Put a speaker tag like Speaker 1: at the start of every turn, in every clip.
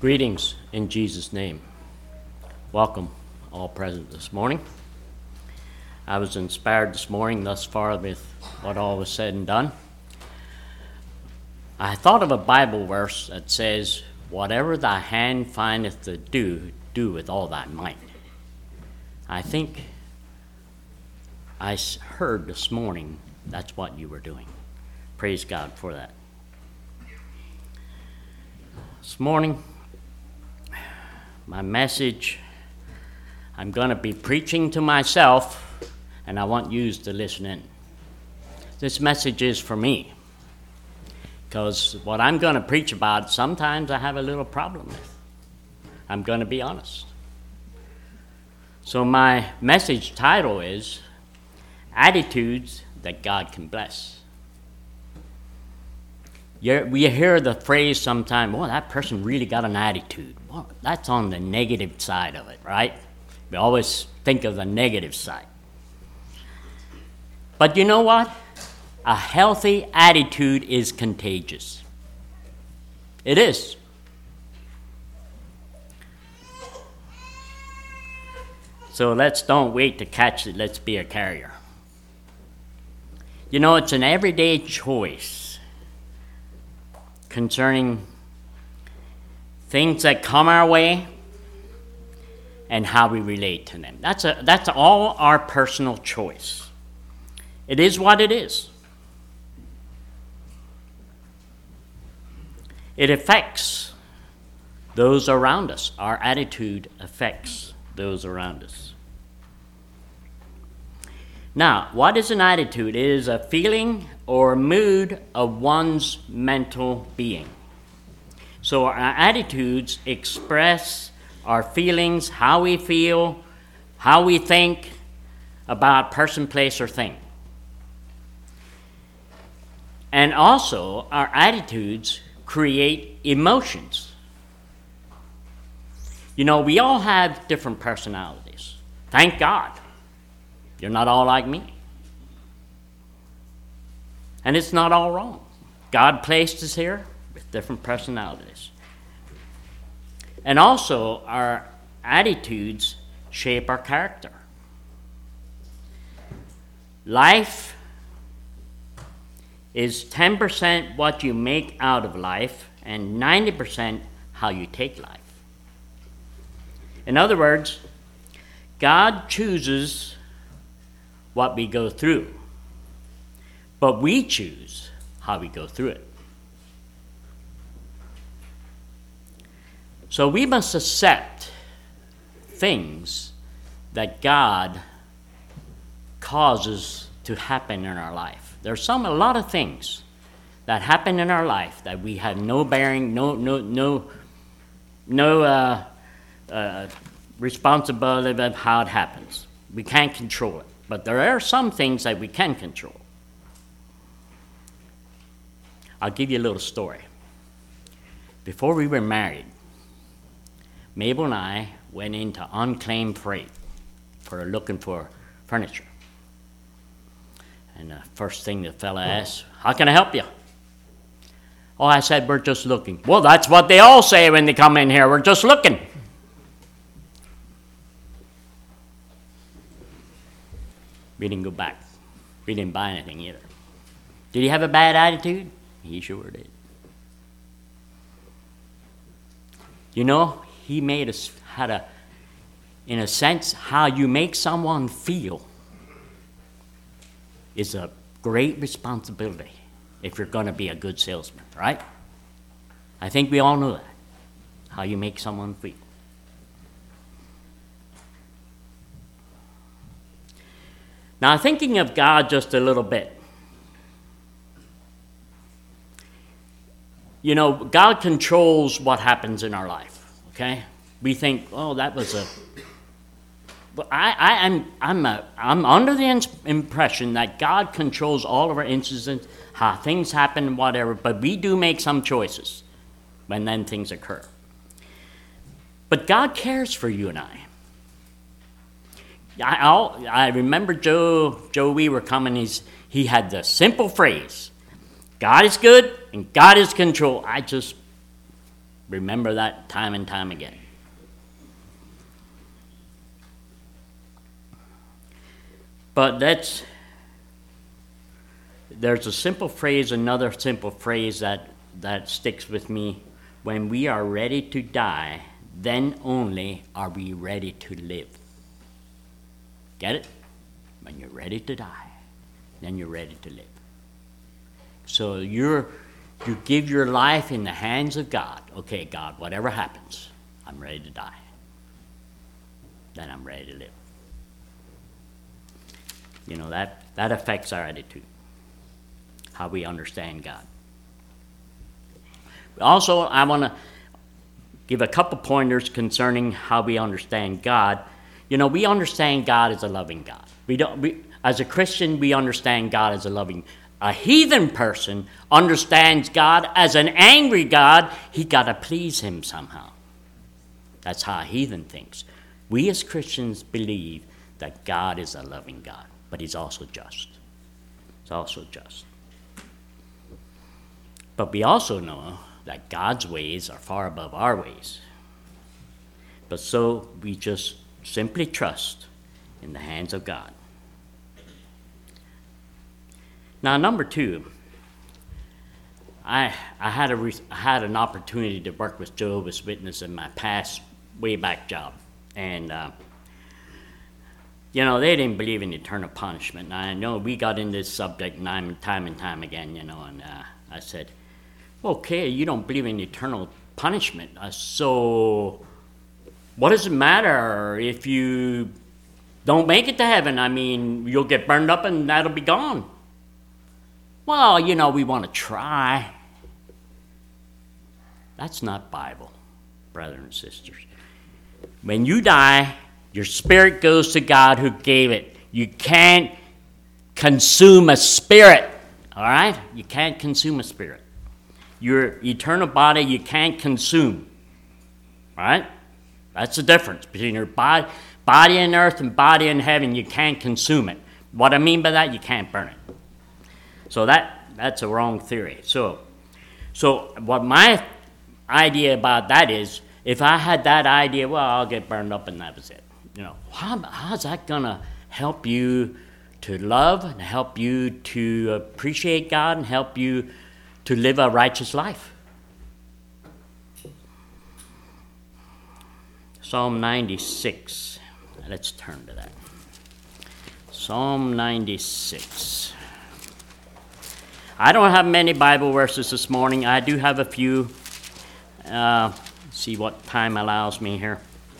Speaker 1: Greetings in Jesus' name. Welcome, all present this morning. I was inspired this morning thus far with what all was said and done. I thought of a Bible verse that says, "Whatever thy hand findeth to do, do with all thy might." I think I heard this morning that's what you were doing. Praise God for that. This morning, my message, I'm going to be preaching to myself, and I want you to listen in. This message is for me, because what I'm going to preach about, sometimes I have a little problem with. I'm going to be honest. So my message title is Attitudes That God Can Bless. We hear the phrase sometimes, well, that person really got an attitude. Well, that's on the negative side of it, right? We always think of the negative side. But you know what? A healthy attitude is contagious. It is. So don't wait to catch it. Let's be a carrier. You know, it's an everyday choice concerning things that come our way and how we relate to them. That's all our personal choice. It is what it is. It affects those around us. Our attitude affects those around us. Now, what is an attitude? It is a feeling or mood of one's mental being. So our attitudes express our feelings, how we feel, how we think about person, place, or thing. And also, our attitudes create emotions. You know, we all have different personalities. Thank God. You're not all like me. And it's not all wrong. God placed us here with different personalities. And also, our attitudes shape our character. Life is 10% what you make out of life and 90% how you take life. In other words, God chooses what we go through, but we choose how we go through it. So we must accept things that God causes to happen in our life. There's a lot of things that happen in our life that we have no bearing, no responsibility of how it happens. We can't control it. But there are some things that we can control. I'll give you a little story. Before we were married, Mabel and I went into unclaimed freight for looking for furniture. And the first thing the fella asked, "How can I help you?" Oh, I said, "We're just looking." "Well, that's what they all say when they come in here. We're just looking." We didn't go back. We didn't buy anything either. Did he have a bad attitude? He sure did. You know, he in a sense, how you make someone feel is a great responsibility if you're going to be a good salesman, right? I think we all know that, how you make someone feel. Now, thinking of God just a little bit. You know, God controls what happens in our life, okay? We think, oh, that was a... But I'm under the impression that God controls all of our incidents, how things happen, whatever, but we do make some choices when then things occur. But God cares for you and I. I remember Joe, we were coming, he had the simple phrase, God is good and God is control. remember that time and time again. But there's a simple phrase, another simple phrase that sticks with me. When we are ready to die, then only are we ready to live. Get it? When you're ready to die, then you're ready to live. So you give your life in the hands of God. Okay, God, whatever happens, I'm ready to die. Then I'm ready to live. You know, that affects our attitude, how we understand God. Also, I want to give a couple pointers concerning how we understand God. You know, we understand God as a loving God. As a Christian, we understand God as a loving God. A heathen person understands God as an angry God. He got to please him somehow. That's how a heathen thinks. We as Christians believe that God is a loving God, but he's also just. He's also just. But we also know that God's ways are far above our ways. But so we just simply trust in the hands of God. Now, number two, I had an opportunity to work with Jehovah's Witnesses in my past way back job, and you know, they didn't believe in eternal punishment. And I know we got into this subject time and time again, you know, and I said, okay, you don't believe in eternal punishment, so what does it matter if you don't make it to heaven? I mean, you'll get burned up and that'll be gone. Well, you know, we want to try. That's not Bible, brothers and sisters. When you die, your spirit goes to God who gave it. You can't consume a spirit, all right? You can't consume a spirit. Your eternal body, you can't consume, all right? That's the difference between your body in earth and body in heaven. You can't consume it. What I mean by that, you can't burn it. So that's a wrong theory. So what my idea about that is, if I had that idea, well, I'll get burned up and that was it. You know, how's that going to help you to love and help you to appreciate God and help you to live a righteous life? Psalm 96. Let's turn to that. Psalm 96. I don't have many Bible verses this morning. I do have a few. See what time allows me here.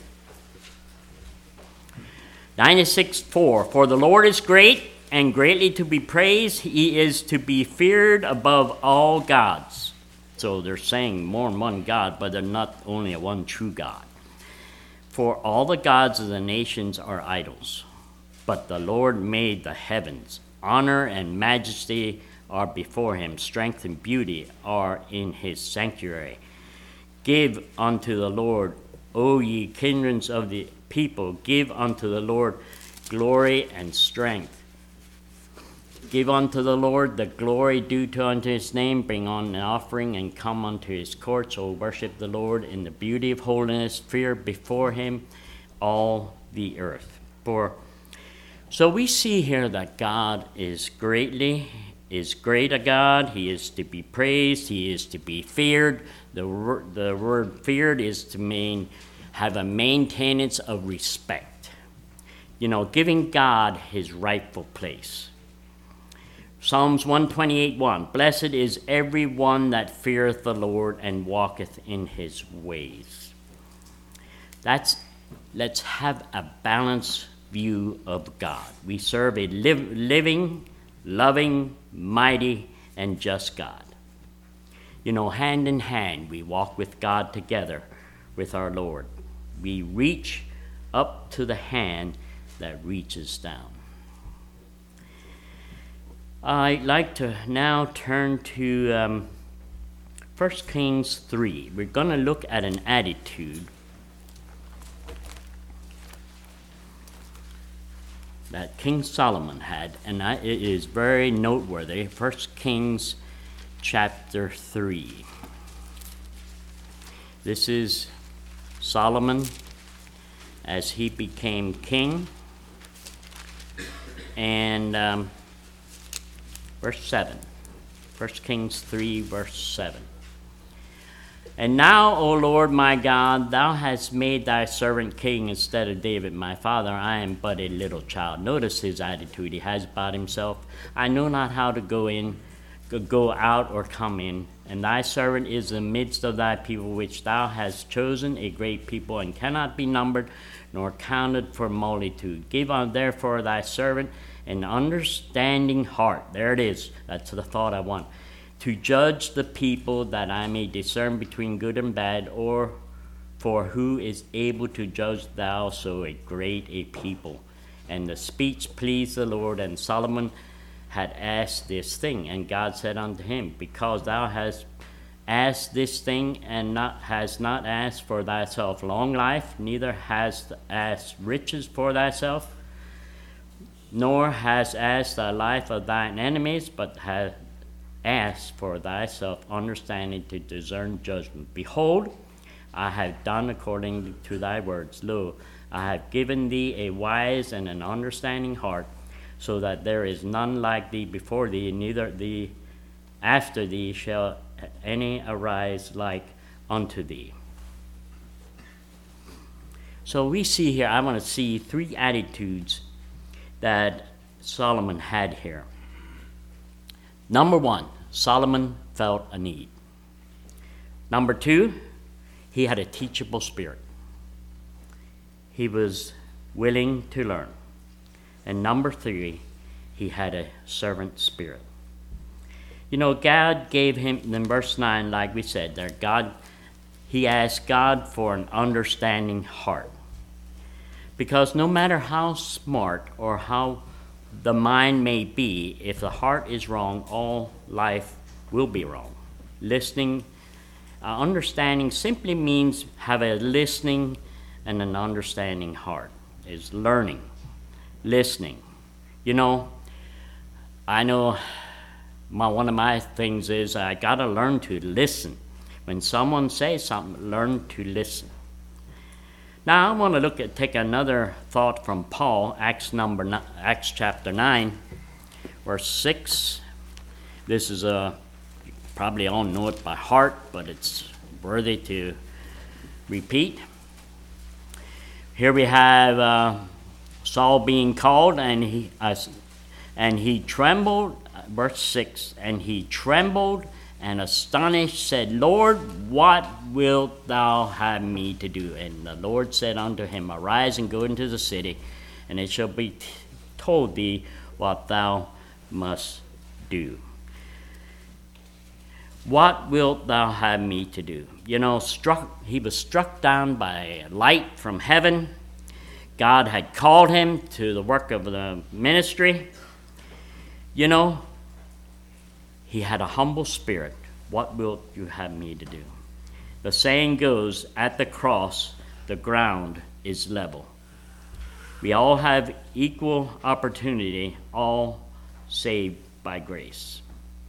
Speaker 1: 96:4. For the Lord is great and greatly to be praised. He is to be feared above all gods. So they're saying more than one God, but they're not only one true God. For all the gods of the nations are idols, but the Lord made the heavens. Honor and majesty are before him. Strength and beauty are in his sanctuary. Give unto the Lord, O ye kindreds of the people, give unto the Lord glory and strength. Give unto the Lord the glory due to unto his name. Bring on an offering and come unto his courts. O worship the Lord in the beauty of holiness. Fear before him all the earth. So we see here that God is great a God. He is to be praised. He is to be feared. The word feared is to have a maintenance of respect. You know, giving God his rightful place. Psalms 128:1. Blessed is every one that feareth the Lord and walketh in his ways. Let's have a balanced view of God. We serve a living, loving, mighty, and just God. You know, hand in hand, we walk with God together with our Lord. We reach up to the hand that reaches down. I'd like to now turn to 1 Kings 3. We're going to look at an attitude that King Solomon had, and it is very noteworthy. 1 Kings chapter 3. This is Solomon as he became king. And verse 7. 1 Kings 3, verse 7. And now, O Lord my God, thou hast made thy servant king instead of David my father. I am but a little child. Notice his attitude. He has about himself. I know not how to go out or come in. And thy servant is in the midst of thy people, which thou hast chosen, a great people, and cannot be numbered nor counted for multitude. Give on therefore thy servant an understanding heart. There it is. That's the thought I want. To judge the people, that I may discern between good and bad, or for who is able to judge thou so a great a people? And the speech pleased the Lord, and Solomon had asked this thing. And God said unto him, because thou hast asked this thing, and hast not asked for thyself long life, neither hast asked riches for thyself, nor hast asked the life of thine enemies, but hast ask for thyself understanding to discern judgment. Behold, I have done according to thy words. Lo, I have given thee a wise and an understanding heart, so that there is none like thee before thee, neither thee after thee shall any arise like unto thee. So we see here, I want to see three attitudes that Solomon had here. Number one, Solomon felt a need. Number two, he had a teachable spirit. He was willing to learn. And number three, he had a servant spirit. You know, God gave him, in verse 9, like we said there, he asked God for an understanding heart. Because no matter how smart or how the mind may be, if the heart is wrong, all life will be wrong. Understanding simply means have a listening and an understanding heart. Is learning, listening. You know, I know one of my things is I got to learn to listen. When someone says something, learn to listen. Now I want to take another thought from Paul, Acts chapter 9, verse 6. This is you probably all know it by heart, but it's worthy to repeat. Here we have Saul being called, and he trembled. Verse 6. And he trembled and astonished, said, Lord, what wilt thou have me to do? And the Lord said unto him, Arise and go into the city, and it shall be told thee what thou must do. What wilt thou have me to do? You know, he was struck down by a light from heaven. God had called him to the work of the ministry. You know, he had a humble spirit. What wilt you have me to do? The saying goes, at the cross, the ground is level. We all have equal opportunity, all saved by grace.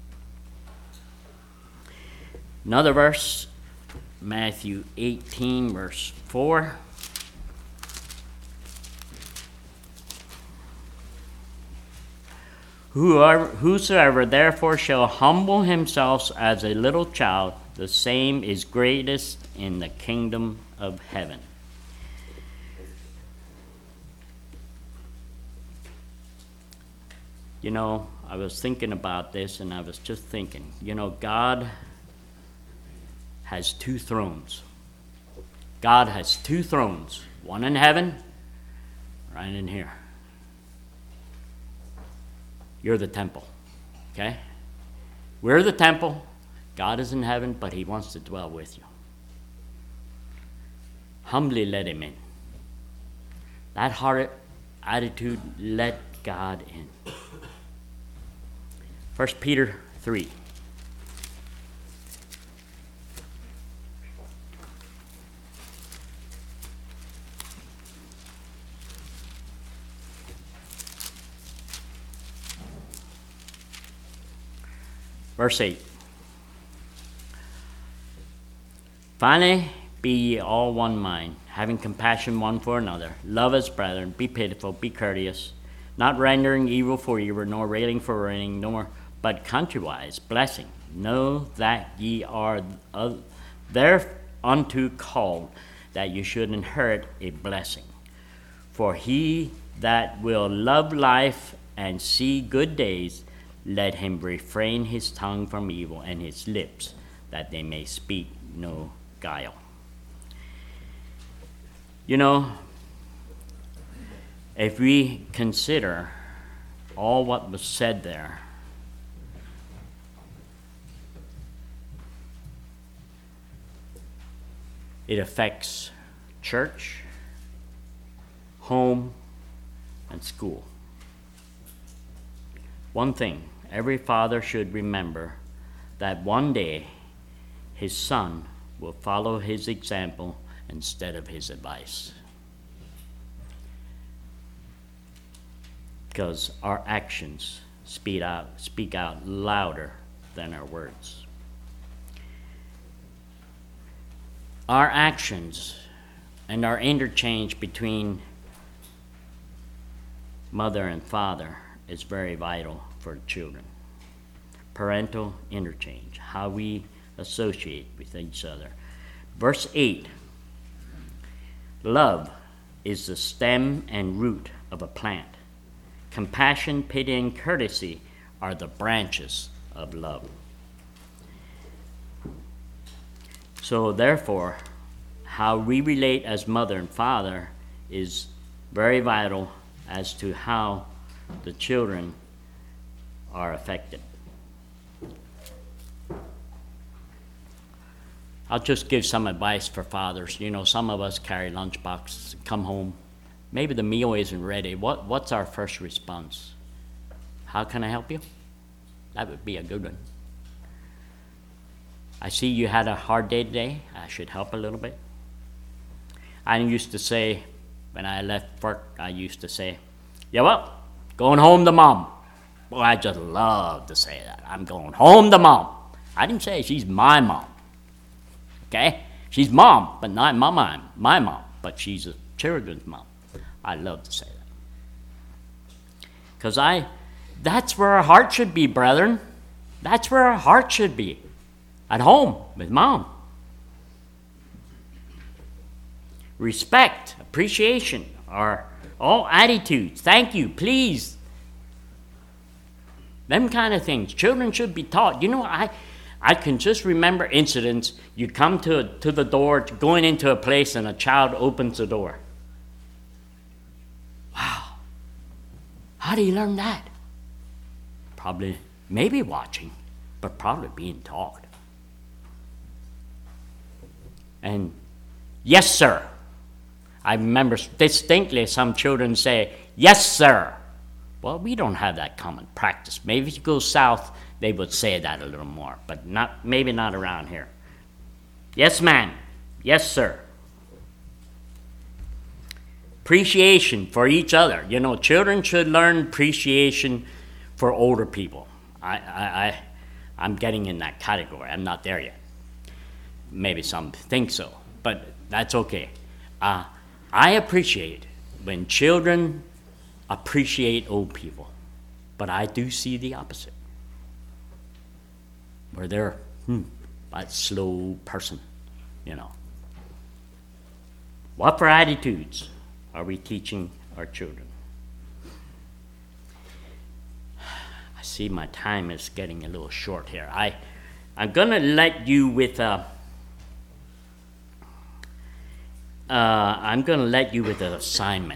Speaker 1: Another verse, Matthew 18, verse 4. Whosoever therefore shall humble himself as a little child, the same is greatest in the kingdom of heaven. You know, I was thinking about this, and I was just thinking, you know, God has two thrones. God has two thrones, one in heaven, right in here. You're the temple, okay? We're the temple. God is in heaven, but he wants to dwell with you. Humbly let him in. That heart attitude, let God in. 1 Peter 3. Verse 8. Finally, Be ye all one mind, having compassion one for another. Love as brethren, be pitiful, be courteous, not rendering evil for evil, nor railing for railing, nor but contrariwise blessing. Know that ye are thereunto called, that you should inherit a blessing. For he that will love life and see good days, let him refrain his tongue from evil and his lips, that they may speak no guile. You know, if we consider all what was said there, it affects church, home, and school. One thing, every father should remember that one day his son will follow his example instead of his advice. Because our actions speak out louder than our words. Our actions and our interchange between mother and father is very vital for children. Parental interchange, how we associate with each other. Verse 8, love is the stem and root of a plant. Compassion, pity, and courtesy are the branches of love. So therefore, how we relate as mother and father is very vital as to how the children are affected. I'll just give some advice for fathers. You know, some of us carry lunchboxes, come home, maybe the meal isn't ready. What's our first response? How can I help you? That would be a good one. I see you had a hard day today. I should help a little bit. I used to say, when I left work, yeah, well, going home to mom. Boy, I just love to say that. I'm going home to mom. I didn't say she's my mom. Okay? She's mom, but not my mom. But she's a children's mom. I love to say that. Because that's where our heart should be, brethren. That's where our heart should be. At home with mom. Respect, appreciation are all attitudes. Thank you, please. Them kind of things. Children should be taught. You know, I can just remember incidents. You come to the door, going into a place, and a child opens the door. Wow. How do you learn that? Probably, maybe watching, but probably being taught. And yes, sir. I remember distinctly some children say, yes, sir. Well, we don't have that common practice. Maybe if you go south, they would say that a little more, but maybe not around here. Yes, ma'am. Yes, sir. Appreciation for each other. You know, children should learn appreciation for older people. I'm getting in that category. I'm not there yet. Maybe some think so, but that's okay. I appreciate when children appreciate old people, but I do see the opposite, where they're that slow person, you know. What for attitudes are we teaching our children? I see my time is getting a little short here. I'm going to let you with an assignment.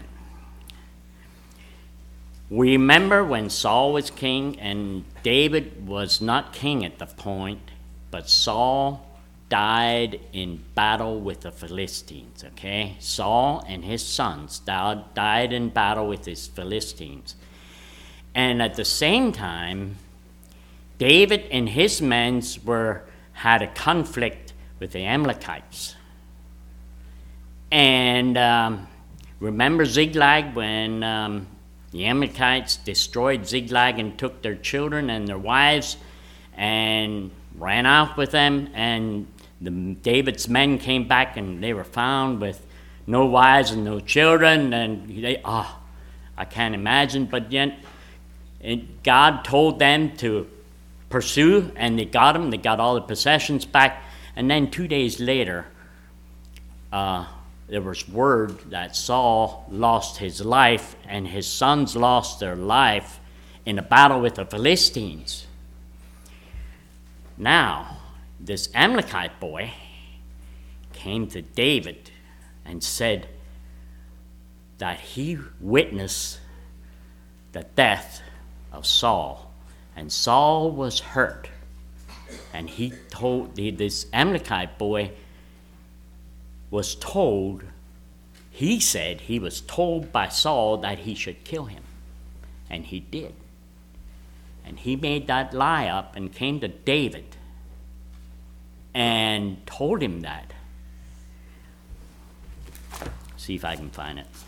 Speaker 1: Remember when Saul was king, and David was not king at the point, but Saul died in battle with the Philistines, okay? Saul and his sons died in battle with his Philistines. And at the same time, David and his men had a conflict with the Amalekites. And remember Ziklag, when the Amalekites destroyed Ziklag and took their children and their wives and ran off with them, and David's men came back and they were found with no wives and no children, and I can't imagine, but yet God told them to pursue, and they got them. They got all the possessions back, and then 2 days later, there was word that Saul lost his life and his sons lost their life in a battle with the Philistines. Now, this Amalekite boy came to David and said that he witnessed the death of Saul, and Saul was hurt. And he told this Amalekite boy was told, he said he was told by Saul that he should kill him. And he did. And he made that lie up and came to David and told him that. See if I can find it.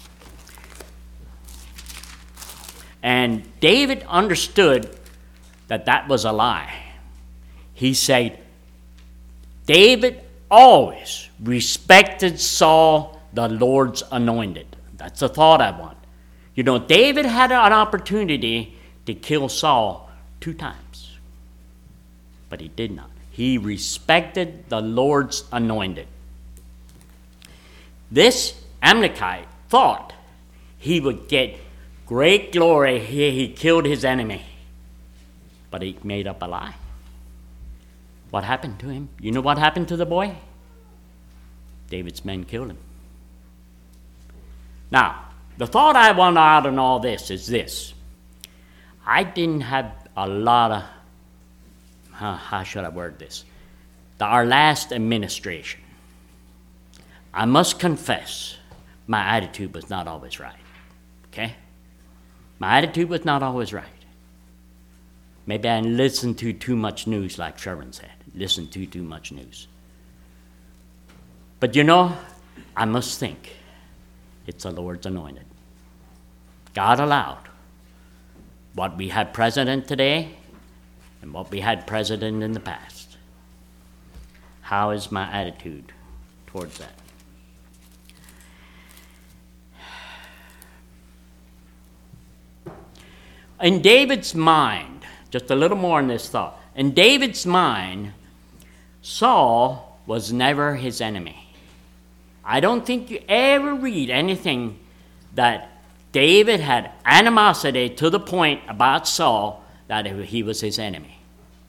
Speaker 1: And David understood that that was a lie. He said, David always respected Saul, the Lord's anointed. That's the thought I want. You know, David had an opportunity to kill Saul 2 times, but he did not. He respected the Lord's anointed. This Amalekite thought he would get great glory. He killed his enemy, but he made up a lie. What happened to him? You know what happened to the boy? David's men killed him. Now, the thought I want out in all this is this. I didn't have a lot of, how should I word this? Our last administration, I must confess, my attitude was not always right. Okay? My attitude was not always right. Maybe I listened to too much news, like Sherwin said. Listened to too much news. But you know, I must think it's the Lord's anointed. God allowed what we had president today and what we had president in the past. How is my attitude towards that? In David's mind, just a little more in this thought. In David's mind, Saul was never his enemy. I don't think you ever read anything that David had animosity to the point about Saul that he was his enemy.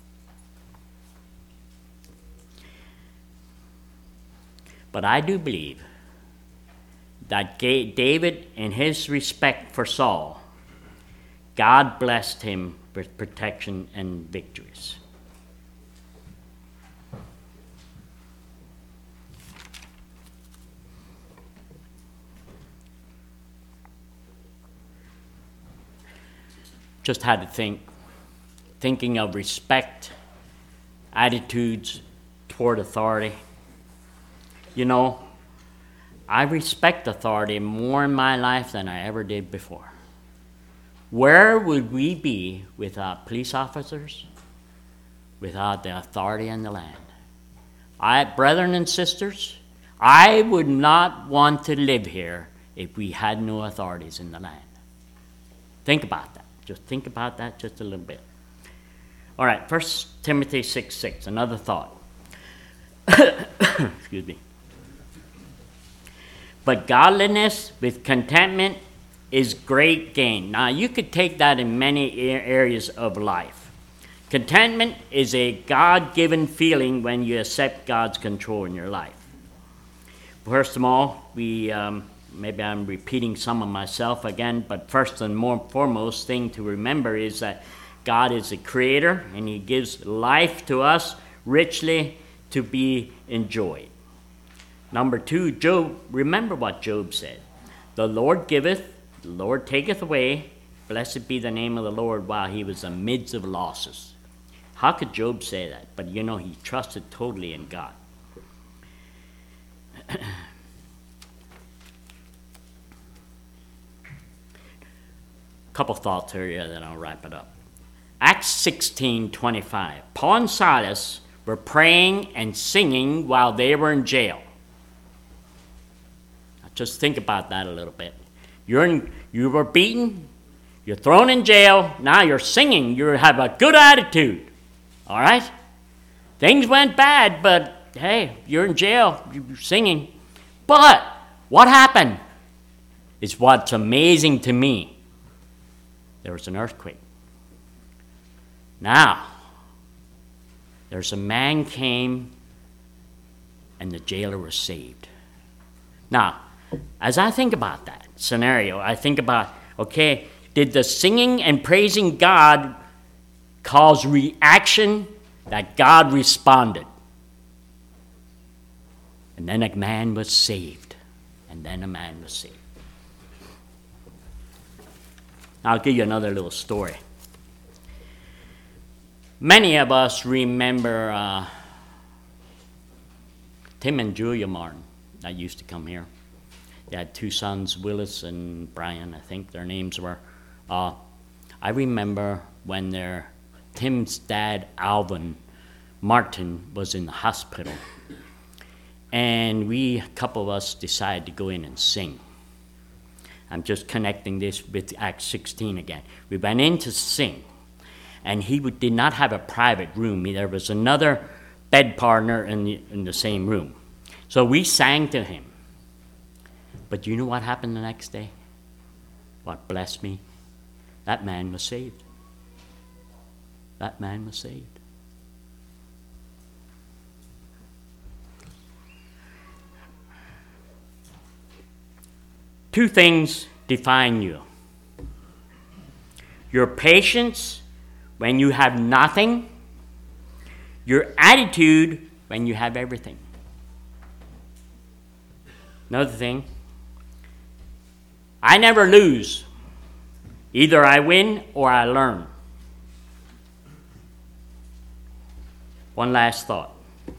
Speaker 1: But I do believe that David, in his respect for Saul, God blessed him with protection and victories. Just had to thinking of respect, attitudes toward authority. You know, I respect authority more in my life than I ever did before. Where would we be without police officers, without the authority in the land? Brethren and sisters, I would not want to live here if we had no authorities in the land. Think about that. Just think about that just a little bit. All right, 1 Timothy 6:6, another thought. Excuse me. But godliness with contentment is great gain. Now, you could take that in many areas of life. Contentment is a God-given feeling when you accept God's control in your life. First of all, maybe I'm repeating some of myself again, but first and foremost thing to remember is that God is a creator, and he gives life to us richly to be enjoyed. Number 2, Job, remember what Job said. The Lord giveth, the Lord taketh away. Blessed be the name of the Lord while he was amidst of losses. How could Job say that? But you know, he trusted totally in God. Couple thoughts here, then I'll wrap it up. Acts 16:25. Paul and Silas were praying and singing while they were in jail. Now just think about that a little bit. You were beaten, you're thrown in jail, now you're singing, you have a good attitude. All right? Things went bad, but hey, you're in jail, you're singing. But what happened is what's amazing to me. There was an earthquake. Now, there's a man came and the jailer was saved. Now, as I think about that scenario, I think about, okay, did the singing and praising God cause reaction that God responded? And then a man was saved. And then a man was saved. I'll give you another little story. Many of us remember Tim and Julia Martin that used to come here. They had two sons, Willis and Brian, I think their names were. I remember when Tim's dad, Alvin Martin, was in the hospital. And a couple of us decided to go in and sing. I'm just connecting this with Acts 16 again. We went in to sing. And he did not have a private room. There was another bed partner in the same room. So we sang to him. But you know what happened the next day? What blessed me? That man was saved. That man was saved. Two things define you. Your patience when you have nothing, your attitude when you have everything. Another thing, I never lose. Either I win or I learn. One last thought.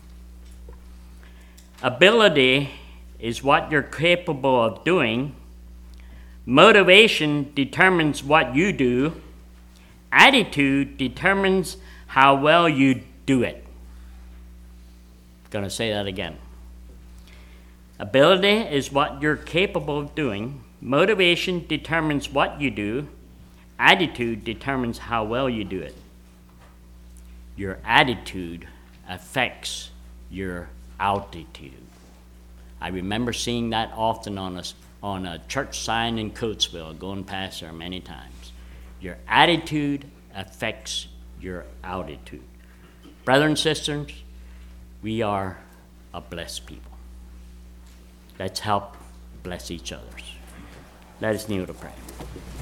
Speaker 1: Ability is what you're capable of doing. Motivation determines what you do. Attitude determines how well you do it. I'm going to say that again. Ability is what you're capable of doing. Motivation determines what you do. Attitude determines how well you do it. Your attitude affects your altitude. I remember seeing that often on a church sign in Coatesville, going past there many times. Your attitude affects your altitude. Brothers and sisters, we are a blessed people. Let's help bless each other. Let us kneel to pray.